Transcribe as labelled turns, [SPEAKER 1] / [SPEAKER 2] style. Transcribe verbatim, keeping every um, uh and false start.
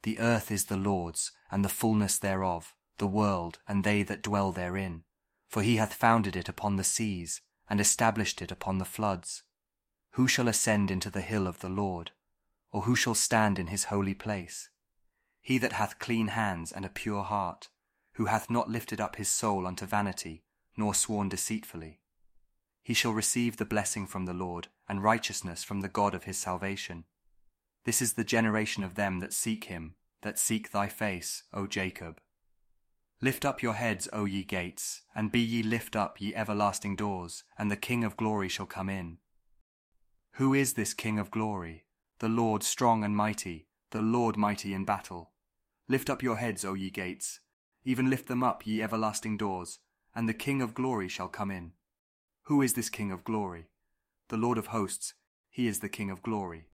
[SPEAKER 1] The earth is the Lord's, and the fullness thereof, the world, and they that dwell therein. For he hath founded it upon the seas, and established it upon the floods. Who shall ascend into the hill of the Lord? Or who shall stand in his holy place? He that hath clean hands and a pure heart, who hath not lifted up his soul unto vanity, nor sworn deceitfully. He shall receive the blessing from the Lord, and righteousness from the God of his salvation. This is the generation of them that seek him, that seek thy face, O Jacob. Lift up your heads, O ye gates, and be ye lift up, ye everlasting doors, and the King of glory shall come in. Who is this King of glory? The Lord strong and mighty, the Lord mighty in battle. Lift up your heads, O ye gates, even lift them up, ye everlasting doors, and the King of glory shall come in. Who is this King of glory? The Lord of hosts, he is the King of glory.